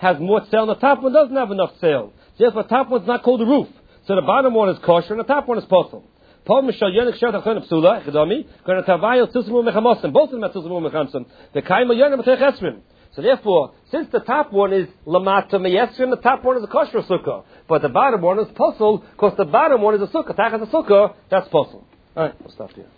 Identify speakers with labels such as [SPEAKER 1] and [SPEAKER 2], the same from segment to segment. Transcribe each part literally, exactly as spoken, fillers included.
[SPEAKER 1] has more tzel, and the top one doesn't have enough tzel. Therefore, the top one's not called the roof. So the bottom one is kosher, and the top one is posel. Paul Mishal Yonik Sher Tachon Psula, Chedami, Kana Tavayel Tilsamu Mechamosim, both of them are Tilsamu Mechamsim. The Kaima Yonik Matech Esrim. So therefore, since the top one is Lamata Meyesrim, the top one is a kosher sukkah. But the bottom one is posel, because the bottom one is a sukkah. Tachas a sukkah, that's posel. Alright, we'll stop here.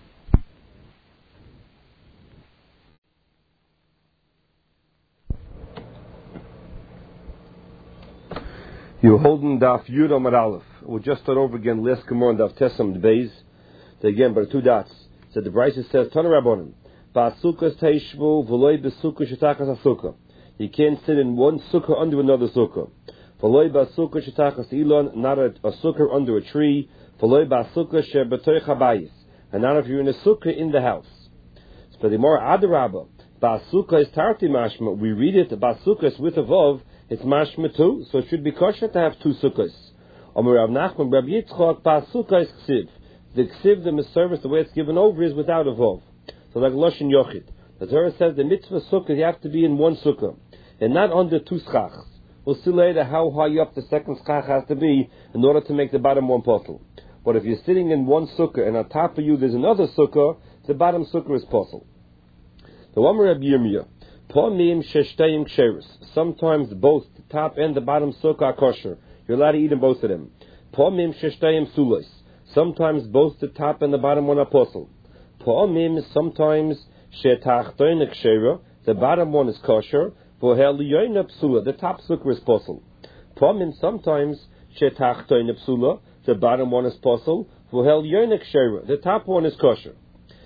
[SPEAKER 1] You're holding Daf Yud Amar Aleph. We'll just start over again. Last Gemara on Daf Tesam Beis. Again, but two dots. So the Brisa says, Tana Rabbonim, Ba'asukas Teishvu V'loi B'sukkah Shetachas HaSukkah. You can't sit in one sukkah under another sukkah. V'loi Ba'sukkah Shetachas Ilon, not a, a sukkah under a tree. V'loi Ba'sukkah Shebetoich HaBayis, and not if you're in a sukkah in the house. So the more Adarabba, Ba'asukkah is Tarti Mashma. We read it, Ba'asukas with a Vav, it's mashma too, so it should be kosher to have two sukkahs. Amar Rav Nachman, Rav Yitzchak, Ba'asukkah is ksiv. The ksiv, the service, the way it's given over is without a vav. So like Loshin Yochid. The Torah says the mitzvah sukkah, you have to be in one sukkah, and not under two schachs. We'll see later how high up the second schach has to be in order to make the bottom one posel. But if you're sitting in one sukkah, and on top of you there's another sukkah, the bottom sukkah is posel. The one Rav Yirmiyah, sometimes both the top and the bottom sukkah are kosher. You're allowed to eat in both of them. Sometimes both the top and the bottom one are posel. Sometimes the bottom one is kosher. The top sukkah is posel. Sometimes the bottom one is posel. The top one is kosher.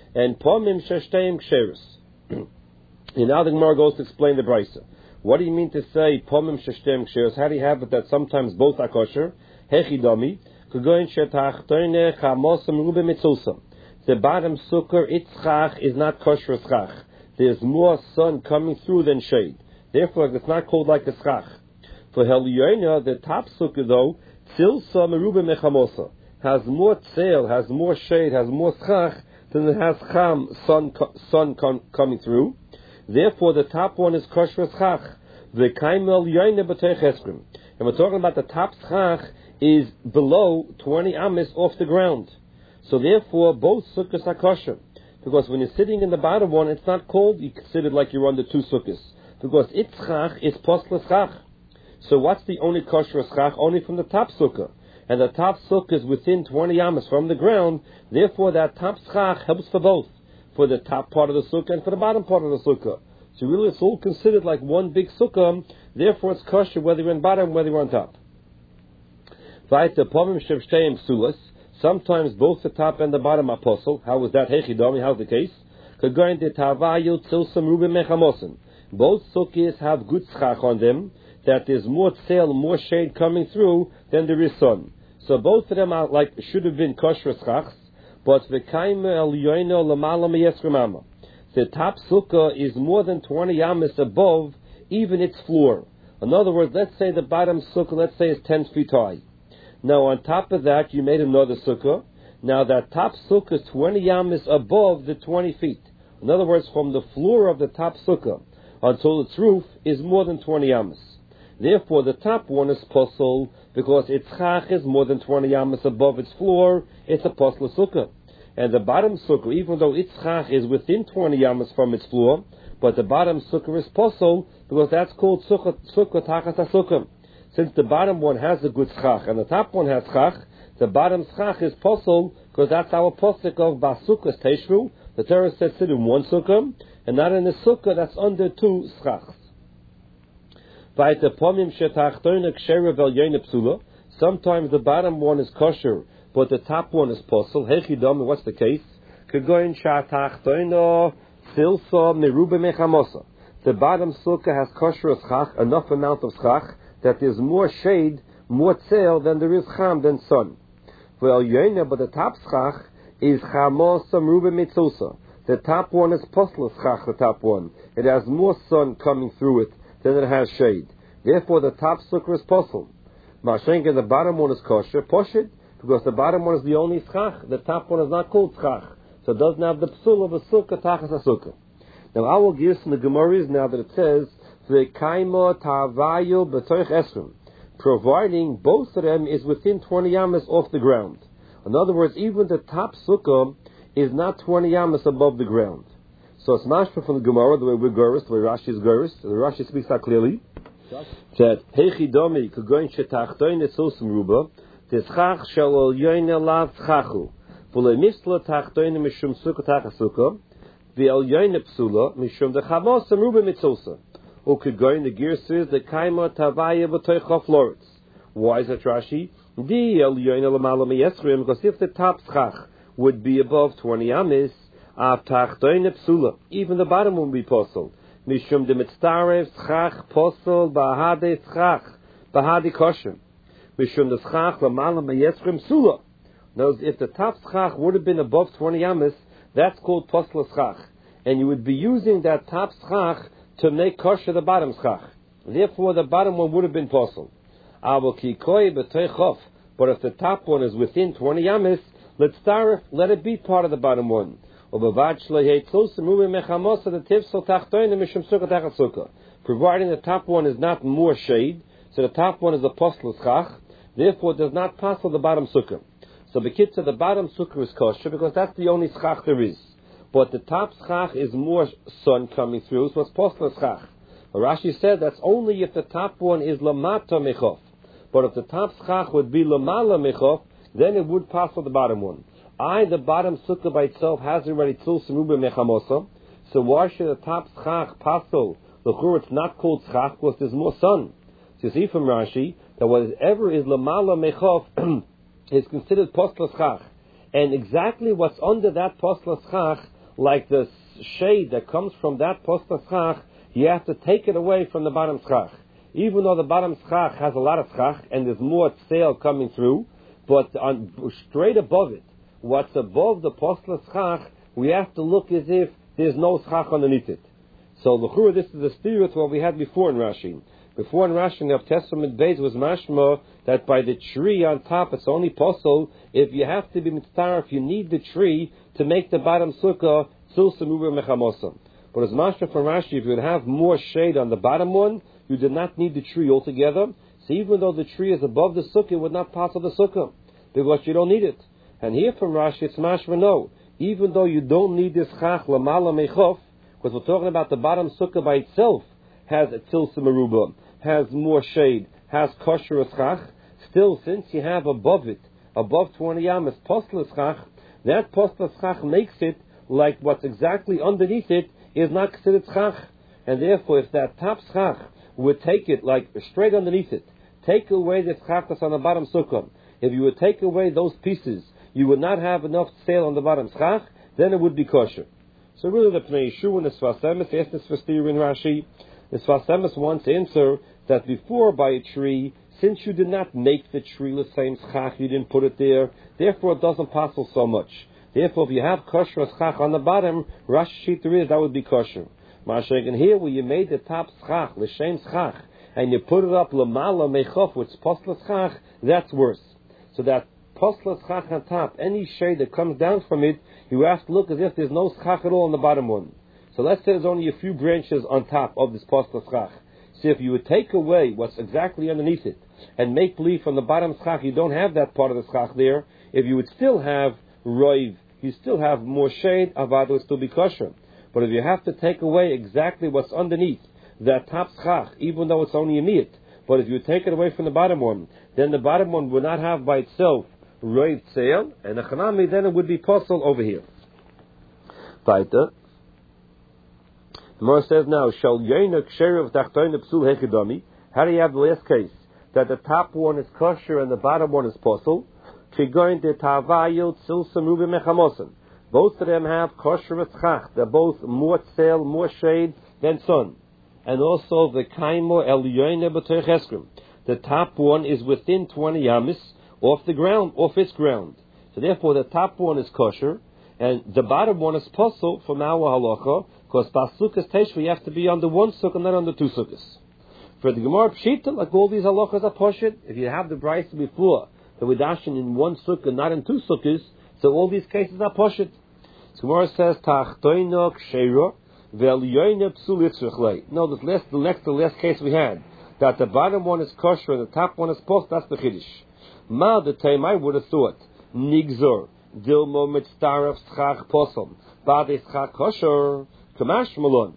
[SPEAKER 1] And And now the Gemara goes to explain the Brisa. What do you mean to say pomim sheshtem ksheros? How do you have it that sometimes both are kosher? Hechidami kagoyin shetachtoine chamosam rube mitzulsa. The bottom sukkah itzchach is not kosher schach. There's more sun coming through than shade. Therefore, it's not called like a schach. For Heliyona, the top sukkah though tzilsa merube mechamosa has more tzel, has more shade, has more schach than it has cham sun sun com, coming through. Therefore, the top one is kosher schach. The kaimel yoyne b'teich esrim. And we're talking about the top schach is below twenty amis off the ground. So therefore, both sukkahs are kosher. Because when you're sitting in the bottom one, it's not called, you consider it like you're under two sukkahs. Because its schach is posla schach. So what's the only kosher schach? Only from the top sukkah. And the top sukkah is within twenty amis from the ground. Therefore, that top schach helps for both. For the top part of the sukkah and for the bottom part of the sukkah. So really it's all considered like one big sukkah, therefore it's kosher whether you're on bottom, whether you're on top. Sometimes both the top and the bottom are posel. How is that? Hechidami, how's the case? Both sukkahs have good schach on them, that there's more tzel, more shade coming through than there is sun. So both of them are like, should have been kosher schachs. But the top sukkah is more than twenty amis above even its floor. In other words, let's say the bottom sukkah, let's say, is ten feet high. Now on top of that, you made another sukkah. Now that top sukkah is twenty amis above the twenty feet. In other words, from the floor of the top sukkah until its roof is more than twenty amis. Therefore, the top one is posel because its chach is more than twenty amis above its floor. It's a posel sukkah. And the bottom sukkah, even though its chach is within twenty amas from its floor, but the bottom sukkah is posel because that's called sukkah sukkah tachas sukkah. Since the bottom one has a good schach and the top one has schach, the bottom schach is posel because that's our posuk of basukas teishvu. The Torah says sit in one sukkah and not in a sukkah that's under two schachs. Sometimes the bottom one is kosher, but the top one is posel. Hechidam, what's the case? The bottom sukkah has kosher schach, enough amount of schach, that there's more shade, more tzel than there is cham, than sun. But the top schach is chamos samruba mitzulsa. The top one is posel schach, the top one. It has more sun coming through it than it has shade. Therefore, the top sukkah is posel. Mashenka, the bottom one is kosher, poshit, because the bottom one is the only schach. The top one is not called schach. So it doesn't have the psul of a sukkah, tachas a sukkah. Now, I will give some the Gemaras now that it says, v'kaimo ta'avayu b'toich esrim, providing both of them is within twenty yamas off the ground. In other words, even the top sukkah is not twenty yamas above the ground. So it's mashma from the Gemara, the way we're Goris, the way Rashi is Goris. The Rashi speaks out clearly that Hechi Domi Kugoin Shetachtoin Etzosum Ruba Tischach Shal Yoine Lav Chachu V'le Misla Tachtoin Mishum Sukkah Tachasukkah V'el Yoine Psula Mishum Dechavos Ruba Mitzosa O Kugoin the gear says the Kaima Tavaya B'toichof Loritz. Why is that Rashi? Di El Yoine Lamala Meyesrim, because if the top Schach would be above twenty amis, Av Tachtoin Psula, even the bottom won't be possible. Mishum de mitztarev schach posel bahade schach bahade kosher. Mishum de schach lamala meyesrim sula. Now, if the top schach would have been above twenty amis, that's called posel schach, and you would be using that top schach to make kosher the bottom schach. Therefore, the bottom one would have been posel. Avol kikoi b'teichof. But if the top one is within twenty amis, let's start. Let it be part of the bottom one. Providing the top one is not more shade, so the top one is a posel schach, therefore it does not pass on the bottom sukkah. So the kitzah, the bottom sukkah is kosher because that's the only schach there is. But the top schach is more sun coming through, so it's posel schach. Rashi said that's only if the top one is lamata mechof. But if the top schach would be lamala mechof, then it would pass on the bottom one. I, the bottom sukkah by itself, has already tzul seruba mechamosa. So why should the top schach passel? The chur, it's not called schach because there's more sun. So you see from Rashi that whatever is lamala mechof is considered posel schach, and exactly what's under that posel schach, like the shade that comes from that posel schach, you have to take it away from the bottom schach. Even though the bottom schach has a lot of schach and there's more sail coming through, but on, straight above it, what's above the posel schach, we have to look as if there's no schach underneath it. So l'chura, this is the spirit what we had before in Rashi. Before in Rashi, in the Testament Beis was mashma that by the tree on top it's only posel if you have to be mitzvah, if you need the tree to make the bottom sukkah tzul semuber mechamosa. But as mashma from Rashi, if you would have more shade on the bottom one, you did not need the tree altogether. So even though the tree is above the sukkah, it would not pass on the sukkah because you don't need it. And here from Rashi, it's mashma no. Even though you don't need this chach lamala mechof, because we're talking about the bottom sukkah by itself has a tilsa meruba, has more shade, has kosher chach. Still, since you have above it, above twenty yamas posel chach, that posel chach makes it like what's exactly underneath it is not considered chach. And therefore, if that top chach would take it like straight underneath it, take away the chach that's on the bottom sukkah, if you would take away those pieces, you would not have enough sail on the bottom schach, then it would be kosher. So really the Pnei Yeshu and the Sfas Emes, yes, the Sfas Dir in Rashi, the Sfas Emes wants to answer that before by a tree, since you did not make the tree the same schach, you didn't put it there, therefore it doesn't passel so much. Therefore if you have kosher schach on the bottom, Rashi sheet there is, that would be kosher. Mashiach, and here where you made the top schach, l'shem schach, and you put it up lamala mechof, which is posel schach, that's worse. So that posel schach on top, any shade that comes down from it, you have to look as if there's no schach at all on the bottom one. So let's say there's only a few branches on top of this posel schach. So if you would take away what's exactly underneath it and make believe from the bottom schach you don't have that part of the schach there, if you would still have roiv, you still have more shade, avad would still be kosher. But if you have to take away exactly what's underneath that top schach, even though it's only a miyat, but if you take it away from the bottom one, then the bottom one would not have by itself roiv tzeil, and a chanami, then it would be posel over here. Weiter. The Gemara says now, Shal Yeina Ksherev Tachtoin Psul Hechidami. How do you have the last case? That the top one is kosher and the bottom one is posel. Kigoin de Tavayil Tzil Samubi Mechamosen. Both of them have kosher etzchach. They're both more tzeil, more shade than sun. And also the Kaimo El Yeina B'Toich Eskrim. The top one is within twenty yamis off the ground, off its ground. So therefore the top one is kosher, and the bottom one is posel from our halacha, because basukas teshva you have to be under one sukkah, not under two sukkahs. For the Gemara Pshita, like all these halachas are poshut, if you have the brayso before, the widashin in one sukkah, not in two sukkahs, so all these cases are poshut. So Gemara says, Tachtoino ksheira, No, the last, the next, the last case we had, that the bottom one is kosher and the top one is post, that's the chiddush. Ma, the time I would have thought, nigzor, dilmo mitzdaref schach posel, bade schach kosher, kamash malon.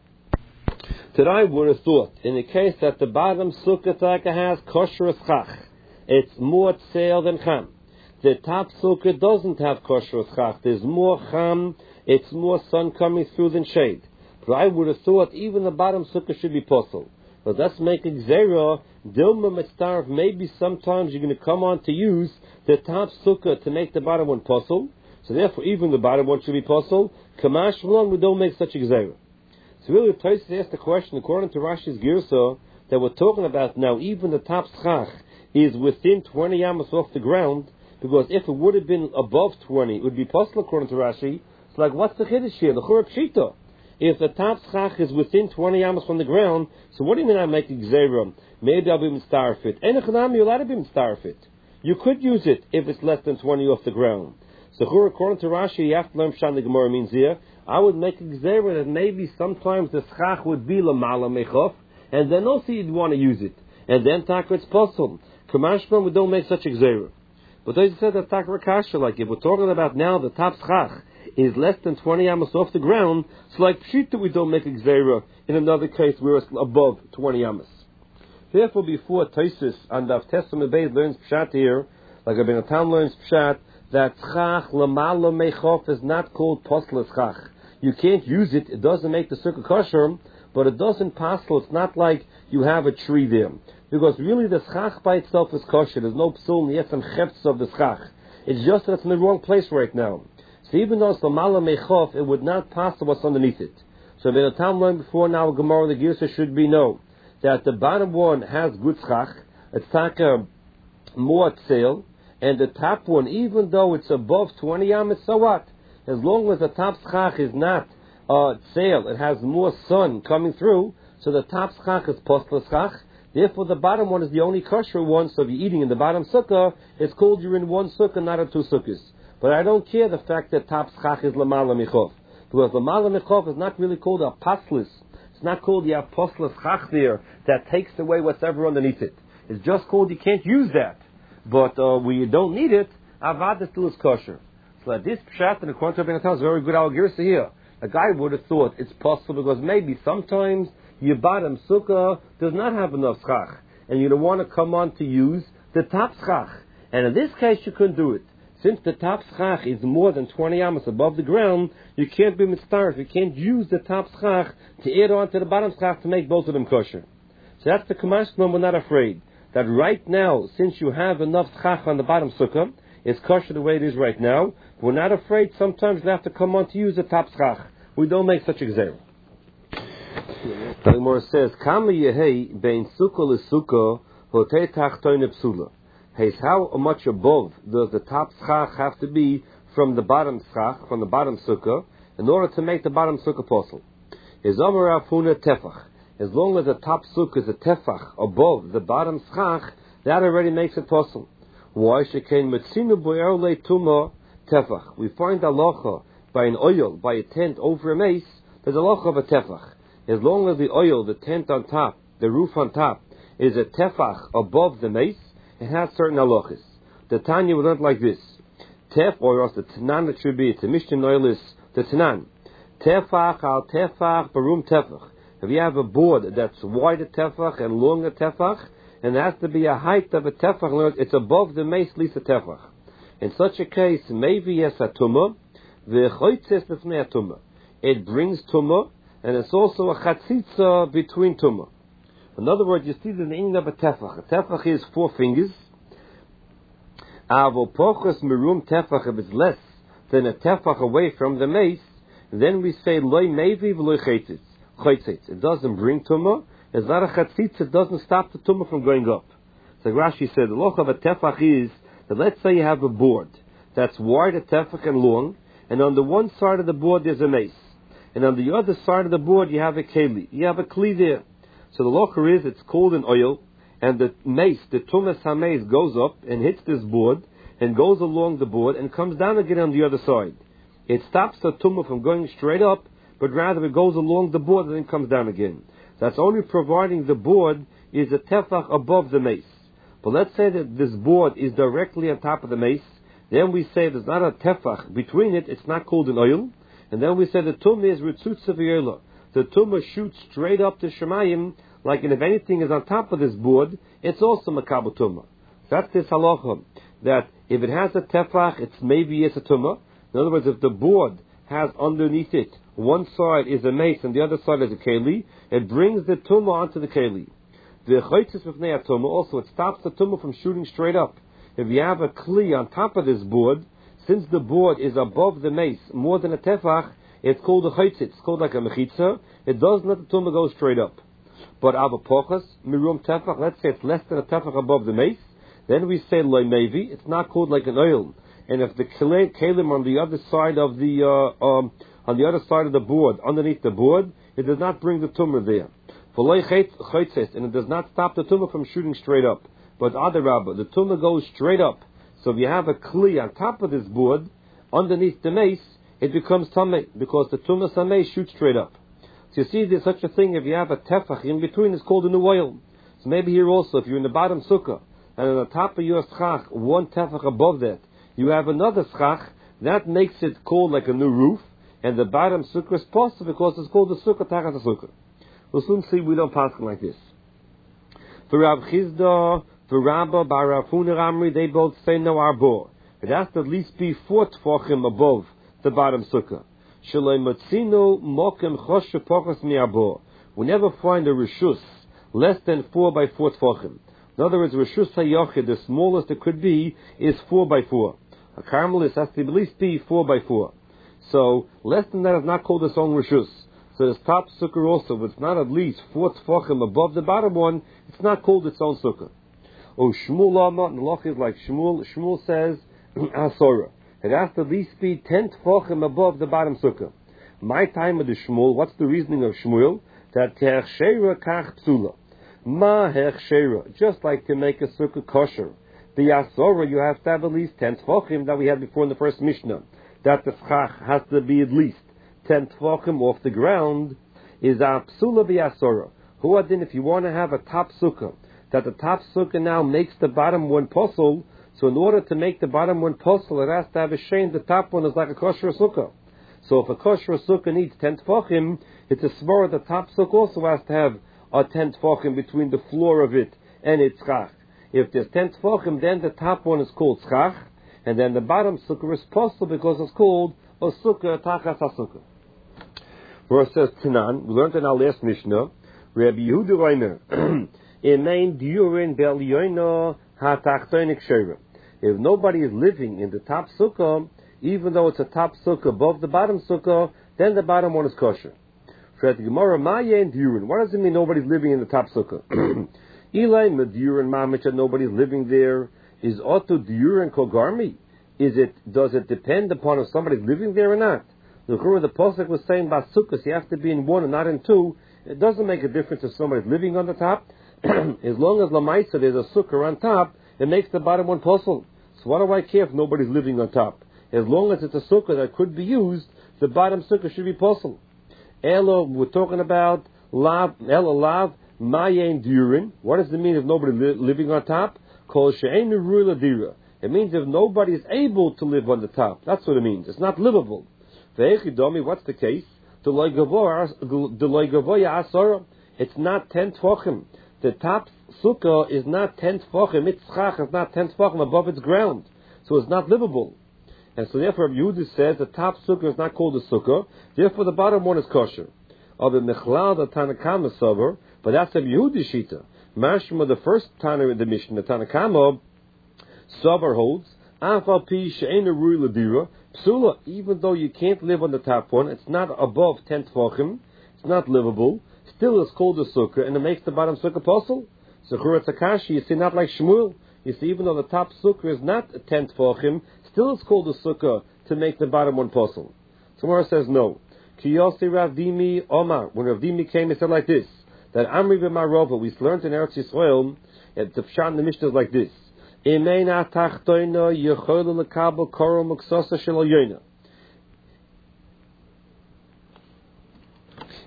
[SPEAKER 1] That I would have thought, in the case that the bottom sukkah has kosher schach, it's more tzeil than cham. The top sukkah doesn't have kosher schach, there's more cham, it's more sun coming through than shade. But I would have thought even the bottom sukkah should be posel. But let's make a gzera, dilma mitzdaref, maybe sometimes you're going to come on to use the top sukkah to make the bottom one posel. So therefore even the bottom one should be posel. Kamash v'lon, we don't make such a gzera. So really Tosfos asked the question, according to Rashi's Girsa, that we're talking about now, even the top schach is within twenty yamas off the ground, because if it would have been above twenty, it would be posel according to Rashi. It's like, what's the chiddush here? The churah pshita. If the top schach is within twenty yamas from the ground, so what do you mean I make a gzera? Maybe I'll be mitzdaref. Enochanami, you're allowed to be mitzdaref. You could use it if it's less than twenty off the ground. So according to Rashi, you have to learn Pshat the Gemara means here. I would make a gzera that maybe sometimes the schach would be lamala mechof, and then also you'd want to use it. And then taka it's possible. Kamashman, we don't make such a gzera. But they said that taka kasha, like if we're talking about now the top schach is less than twenty yamas off the ground, so like pshita we don't make a gzera in another case where it's above twenty yamas. Therefore, before Tosfos and Daf Testament Beis learns pshat here, like Rabbeinu Tam learns pshat, that schach lamala mechof is not called posel schach. You can't use it, it doesn't make the sukkah kosher, but it doesn't posel, it's not like you have a tree there. Because really the schach by itself is kosher, there's no psul, yet some chefts of the schach. It's just that it's in the wrong place right now. So even though it's lamala mechof, it would not pass what's underneath it. So when the time learned before now, Gemara the Girsa should be known that the bottom one has good schach, it's taka more tzeil, and the top one, even though it's above twenty yamas, so what? As long as the top schach is not uh, tzeil, it has more sun coming through, so the top schach is posel schach. Therefore, the bottom one is the only kosher one. So if you're eating in the bottom sukkah, it's called you're in one sukkah, not in two sukkahs. But I don't care the fact that top schach is lamala michof, because lamala michof is not really called a paslis. It's not called the apostle schach there that takes away whatever underneath it. It's just called you can't use that. But uh, when you don't need it, avad still is kosher. So that this pshat and the according to Rabbeinu Tam is very good. Our girsa here. A guy would have thought it's possible because maybe sometimes your bottom sukkah does not have enough schach, and you don't want to come on to use the top schach. And in this case, you couldn't do it. Since the top schach is more than twenty yamas above the ground, you can't be mitzdaref. You can't use the top schach to add on to the bottom schach to make both of them kosher. So that's the kamashman. We're not afraid that right now, since you have enough schach on the bottom sukkah, it's kosher the way it is right now. We're not afraid sometimes you have to come on to use the top schach. We don't make such a gzera. The Gemara says, Kama yehei bein sukkah lesukkah hotei tachtoine psula. Hey, how much above does the top schach have to be from the bottom schach, from the bottom sukkah, in order to make the bottom sukkah posel? Is Amar Afuna tefach. As long as the top sukkah is a tefach above the bottom schach, that already makes it posel. Why shekain metzinu bo'er le tuma tefach? We find halacha by an oil, by a tent over a mace, there's a halacha of a tefach. As long as the oil, the tent on top, the roof on top, is a tefach above the mace, it has certain halachas. The Tanya we learned like this. Tef, or else the Tanan it should be, it's a Mishnah oil is the Tanan. Tefach al tefach barum tefach. If you have a board that's wide a tefach and long a tefach, and there has to be a height of a tefach, it's above the mace, at least a tefach. In such a case, maybe yes a tumah, v'choitzes lefnei tumah. It brings tumah, and it's also a chatzitza between tumah. In other words, you see the meaning of a tefach. A tefach is four fingers. Avopochos merum tefach, if it's less than a tefach away from the mace, then we say loy mevi v'loy chaitzitz. It doesn't bring tumah. It's not a chatzitz. It doesn't stop the tumah from going up. So Rashi said the loch of a tefach is that let's say you have a board that's wide a tefach and long, and on the one side of the board there's a mace, and on the other side of the board you have a keli. You have a kli there. So the locher is, it's cold in oil, and the mace, the tumas hameis, goes up and hits this board, and goes along the board, and comes down again on the other side. It stops the tumah from going straight up, but but rather it goes along the board and then comes down again. That's only providing the board is a tefach above the mace. But let's say that this board is directly on top of the mace, then we say there's not a tefach between it, it's not called an oil, and then we say the tumah is ritzutza v'yola. The tumah shoots straight up to Shemayim, like and if anything is on top of this board, it's also makabel tumah. That's this halacha, that if it has a tefach, it's maybe it's a tumah. In other words, if the board has underneath it, one side is a mace and the other side is a keli, it brings the tumah onto the keli. The chaytzis b'fnei tumah also, it stops the tumah from shooting straight up. If you have a kli on top of this board, since the board is above the mace more than a tefach, it's called a chaytzis. It's called like a mechitza. It doesn't let the tumah go straight up. But avapochas mirum tefach, let's say it's less than a tefach above the mace, then we say loy mevi. It's not called like an oil. And if the kelim on the other side of the uh, um, on the other side of the board, underneath the board, it does not bring the tumah there. For loy chaytzis, and it does not stop the tumah from shooting straight up. But other rabba, the tumah goes straight up. So if you have a kli on top of this board, underneath the mace, it becomes tameh, because the tumah sameh shoots straight up. So you see, there's such a thing, if you have a tefach in between, it's called a new oil. So maybe here also, if you're in the bottom sukkah, and on the top of your schach, one tefach above that, you have another schach, that makes it called like a new roof, and the bottom sukkah is possible because it's called the sukkah tachas sukkah. We'll soon see we don't pass like this. For Rav Chizda, for Rabba, Bar Rav Huna Amri, they both say no arbor. It has to at least be four tefachim above the bottom sukkah. Shalei matzino mokem choshe pochas mi arbor. We never find a rishus less than four by four tefachim. In other words, rishus hayochid, the smallest it could be, is four by four. A carmelist has to at least be four by four. So less than that is not called its own rishus. So this top sukkah also, if it's not at least four tefachim above the bottom one, it's not called its own sukkah. Oh, Shmuel Amma, and the loch is like Shmuel. Shmuel says, Asora. It has to at least be ten tefachim above the bottom sukkah. My time of the Shmuel, what's the reasoning of Shmuel? That Terchera kach psula. Ma hechshera. Just like to make a sukkah kosher. The Asora, you have to have at least ten tefachim that we had before in the first Mishnah. That the schach has to be at least ten tefachim off the ground, is a psula b'yasora. Who adin, if you want to have a top sukkah, that the top sukkah now makes the bottom one posel, so in order to make the bottom one posel, it has to have a shame, the top one is like a kosher sukkah. So if a kosher sukkah needs ten tefachim, it's a svara, the top sukkah also has to have a ten tefachim between the floor of it and its schach. If there's ten tefachim, then the top one is called schach, and then the bottom sukkah is posel because it's called a sukkah tachas sukkah. Verse says Tanan, we learned in our last Mishnah, Rabbi Yehuda Reimer, Imein diurin bel yoino hatachtonik sheva. If nobody is living in the top sukkah, even though it's a top sukkah above the bottom sukkah, then the bottom one is kosher. What does it mean nobody's living in the top sukkah? Eli medurin mamich, nobody's living there. Is auto diurin kogarmi? Is it? Does it depend upon if somebody's living there or not? The the pasuk was saying about sukkahs, you have to be in one and not in two. It doesn't make a difference if somebody's living on the top. As long as lamaisa there's a sukkah on top, it makes the bottom one posel. So what do I care if nobody's living on top? As long as it's a sukkah that could be used, the bottom sukkah should be posel. Elo, we're talking about lav, elo lav, mayen durin. What does it mean if nobody li- living on top? Kol she'enu ruila dira. It means if nobody is able to live on the top. That's what it means. It's not livable. What's the case? It's not ten tefachim. The top sukkah is not ten tefachim. Its schach is not ten tefachim above its ground, so it's not livable. And so therefore, Yehuda says the top sukkah is not called a sukkah. Therefore, the bottom one is kosher. Of the mechlal, the Tanakama sover, but that's a Yehuda shita. Mashma, the first Tana in the Mishnah, the Tanakama sover holds afal pi she'ena rui ladira. Psula, even though you can't live on the top one, it's not above ten tefachim, it's not livable, still it's called a sukkah, and it makes the bottom sukkah posel. So Churat Akashi, you see, not like Shmuel. You see, even though the top sukkah is not ten tefachim, still it's called a sukkah to make the bottom one posel. Tomorrow says no. Kiyosi Rav Dimi Omar. When Rav Dimi came, he said like this, that Amri b'Marova, we learned in Eretz Yisrael, and the Pshat in the Mishnah is like this. Imena tachtoina yechol lekabel koro muksosa shel yoyna.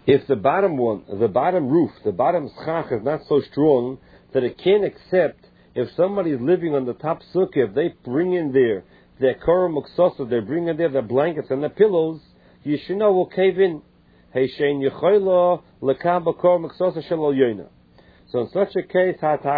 [SPEAKER 1] If the bottom one, the bottom roof, the bottom schach is not so strong that it can't accept if somebody is living on the top sukkah, if they bring in there their korah muksasa, they bring in there their blankets and their pillows, Yeshina will cave in. So in such a case,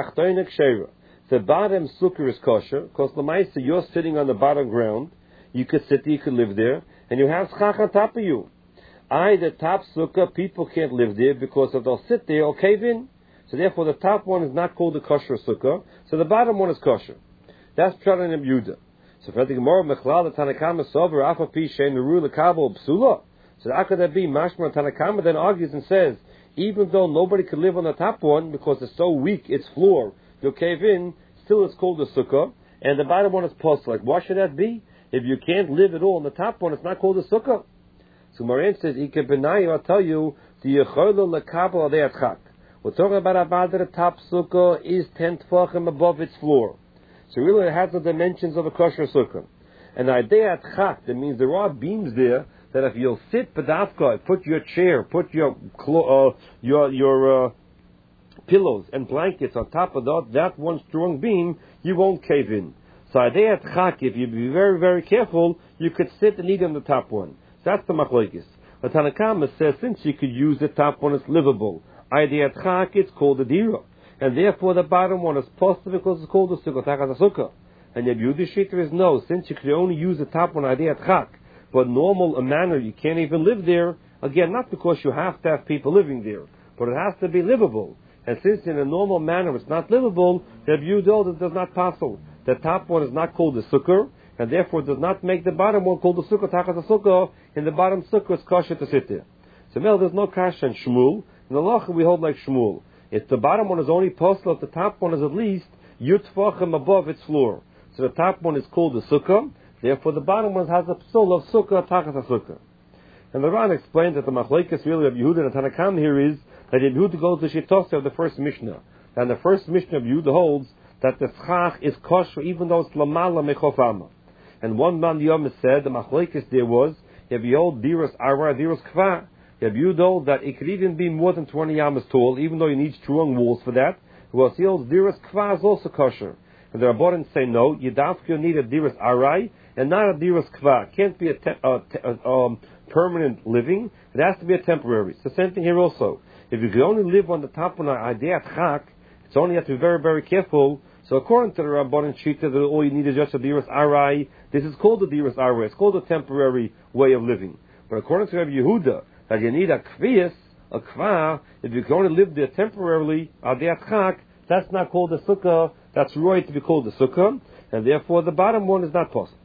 [SPEAKER 1] the bottom sukkah is kosher, because the Lamaisa, you're sitting on the bottom ground, you could sit there, you could live there, and you have schach on top of you. I, the top sukkah, people can't live there because if they'll sit there, or cave in. So therefore the top one is not called the kosher sukkah, so the bottom one is kosher. That's Pshat and Yehuda. So for the Gemara, Mechlal, the Tanakama, Sover, Afa Pi, Shein, Meru, Lekabel, Psula. So how could that be? Mashma Tanakama then argues and says, even though nobody could live on the top one because it's so weak, its floor, you'll cave in, still it's called the sukkah, and the bottom one is post. Like, why should that be? If you can't live at all on the top one, it's not called the sukkah. So Maran says, Ike Benayu, I'll tell you, the Yechoylo Lekabel Adei Atchak. We're talking about about the top sukkah is ten tefachim above its floor. So really it has the dimensions of a kosher sukkah. And Adei Atchak, that means there are beams there that if you'll sit pedavka, put your chair, put your uh, your your uh, pillows and blankets on top of that, that one strong beam, you won't cave in. So Adei Atchak, if you be very, very careful, you could sit and eat on the top one. So that's the machlokes. The Tanakama says since you could use the top one, it's livable. Adei Atchak, it's called a dira. And therefore the bottom one is possible because it's called a sukkah, takas a sukkah. And the Yehuda Shita is no, since you could only use the top one, Adei Atchak, but normal a manner you can't even live there, again, not because you have to have people living there, but it has to be livable. And since in a normal manner it's not livable, the Yehuda does not possible. The top one is not called the sukkah, and therefore does not make the bottom one called the sukkah, takas a sukkah, in the bottom sukkah is kosher to sit there. So now there's no kasha and shmul. In the lacha we hold like shmul. If the bottom one is only postal, if the top one is at least yutfachim above its floor. So the top one is called the sukkah, therefore the bottom one has a psul of sukkah, takas a sukkah. And the Ran explains that the machlekes really of Yehuda and Tanakam here is that Yehuda goes to Shitose of the first Mishnah. And the first Mishnah of Yehuda holds that the schach is kosher even though it's lamala mechofama. And one man Yom said, the machlekes there was, if you hold diras ara, diras kva, if you hold that it could even be more than twenty yamas tall, even though you need strong walls for that, well, he holds diras kva is also kosher. And the Rabbanan say no, you dafka need a diras arai and not a diras kva. It can't be a, te- uh, te- uh, um, permanent living. It has to be a temporary. It's the same thing here also. If you can only live on the top of an Adei Atchak, it's only have to be very, very careful. So according to the Rabbanan Shita, that all you need is just a diras arai. This is called a diras arai. It's called a temporary way of living. But according to Rabbi Yehuda, that you need a kvias, a kva, if you can only live there temporarily, Adei Atchak, that's not called a sukkah. That's right to be called a sukkah, and therefore the bottom one is not possible.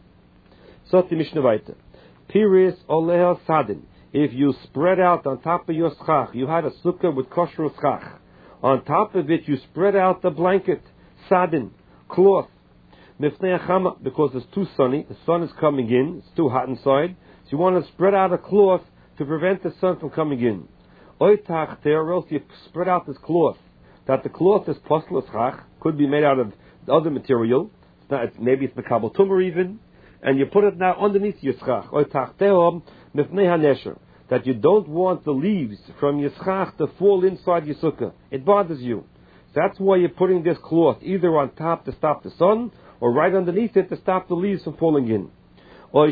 [SPEAKER 1] So the Mishnah Vaita. Piris oleha sadin. If you spread out on top of your schach, you had a sukkah with kosher schach. On top of it, you spread out the blanket, sadin, cloth, mifnei chama, because it's too sunny, the sun is coming in, it's too hot inside, so you want to spread out a cloth to prevent the sun from coming in. Oitach there, or else you spread out this cloth, that the cloth is postel schach, could be made out of other material, it's not, it's, maybe it's mekabel tumor even, and you put it now underneath your schach, oitach tehom, mifnei hanesher, that you don't want the leaves from your schach to fall inside your sukkah. It bothers you. So that's why you're putting this cloth either on top to stop the sun, or right underneath it to stop the leaves from falling in. Or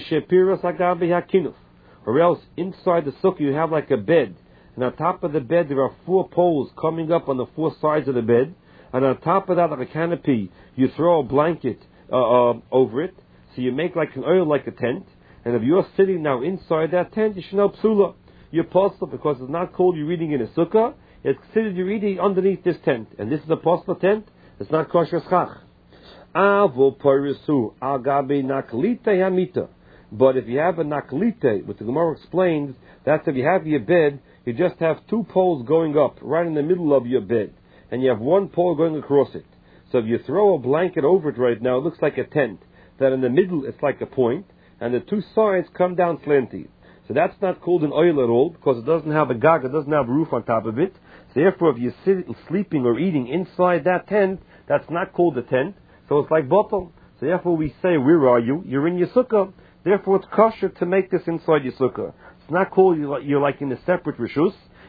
[SPEAKER 1] else inside the sukkah you have like a bed, and on top of the bed there are four poles coming up on the four sides of the bed, and on top of that, like a canopy, you throw a blanket uh, uh, over it, so you make like an oil, like a tent. And if you're sitting now inside that tent, you should know psula. You're possible because it's not called you're eating in a sukkah. It's considered you're eating underneath this tent. And this is a possible tent. It's not kosher schach. Avo parisu agabe naklite hamita. But if you have a naklite, which the Gemara explains, that's if you have your bed, you just have two poles going up right in the middle of your bed, and you have one pole going across it. So if you throw a blanket over it right now, it looks like a tent. That in the middle it's like a point, and the two sides come down slanty. So that's not called an oil at all, because it doesn't have a gag, it doesn't have a roof on top of it. So therefore, if you're sitting, sleeping or eating inside that tent, that's not called a tent. So it's like bottle. So therefore we say, where are you? You're in your sukkah. Therefore it's kosher to make this inside your sukkah. It's not called you're like in a separate rishus.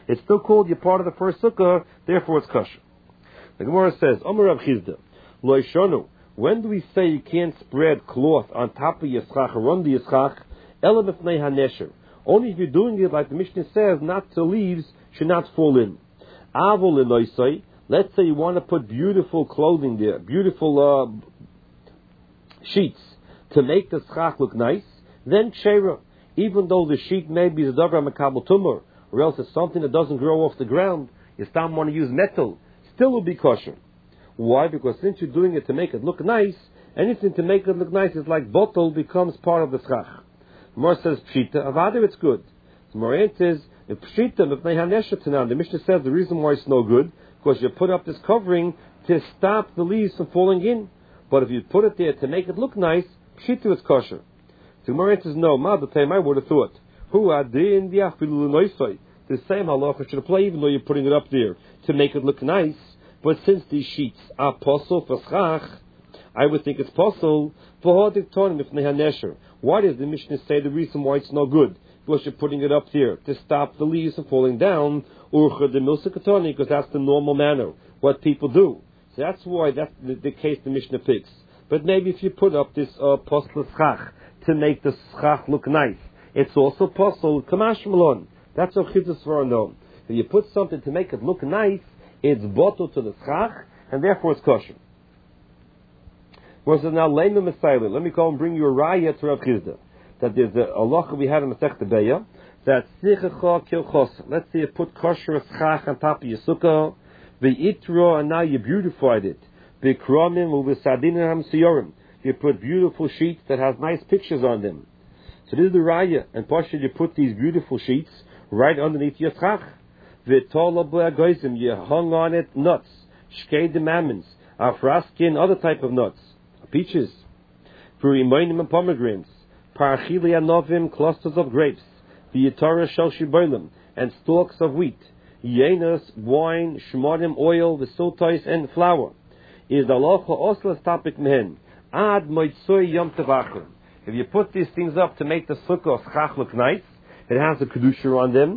[SPEAKER 1] It's still called you're part of the first sukkah, therefore it's kosher. The Gemara says, Omer Rav Chizda, Lo Yishonu, when do we say you can't spread cloth on top of Yischach or on the Yischach? Ela b'fnei hanesher. Only if you're doing it like the Mishnah says, not the leaves should not fall in. Avol eloisai, let's say you want to put beautiful clothing there, beautiful uh, sheets to make the schach look nice, then kshera, even though the sheet maybe is a davar makabel tumor, or else it's something that doesn't grow off the ground, you still want to use metal, still will be kosher. Why? Because since you're doing it to make it look nice, anything to make it look nice is like bottle becomes part of the schach. Gemara says pshita, avada it's good. Gemara says if pshita mipnei hanesher tanan. The Mishnah says the reason why it's no good because you put up this covering to stop the leaves from falling in. But if you put it there to make it look nice, pshita is kosher. So Gemara says no. Ma the time I would have thought who adin diafilu noisai. The same halacha should apply even though you're putting it up there to make it look nice. But since these sheets are possible for schach, I would think it's possible for hodiktonim if nehanesher. Why does the Mishnah say the reason why it's no good? Because you're putting it up there to stop the leaves from falling down, urcha de milsikatoni, because that's the normal manner, what people do. So that's why that's the, the case the Mishnah picks. But maybe if you put up this uh, postel schach to make the schach look nice, it's also possible kamash malon. That's how chizas are known. If you put something to make it look nice, it's bottled to the schach, and therefore it's kosher. Well, so now, Leinu Messiah, let me call and bring you a raya to Rav Chizda. That there's a halacha we had in Masech Beya, that sichecha kilchos. Let's say you put kosher schach on top of your sukkah, ve'itro, and now you beautified it. Ve'kromim u'v'sadinim siyorim. You put beautiful sheets that has nice pictures on them. So this is the raya. And partially you put these beautiful sheets right underneath your schach. Ve'tola b'agoizim, you hung on it nuts, shkei demamins, afraskin, other type of nuts. Peaches, fruimonim and pomegranates, parachili anovim, clusters of grapes, v'yitara shel shibolim, and stalks of wheat, yenas, wine, shmodim, oil, v'sultais, and flour. Is the halacha oslas topic mehen ad moitzoy yom tevachim. If you put these things up to make the sukkah schach look nice, it has a kedusha on them.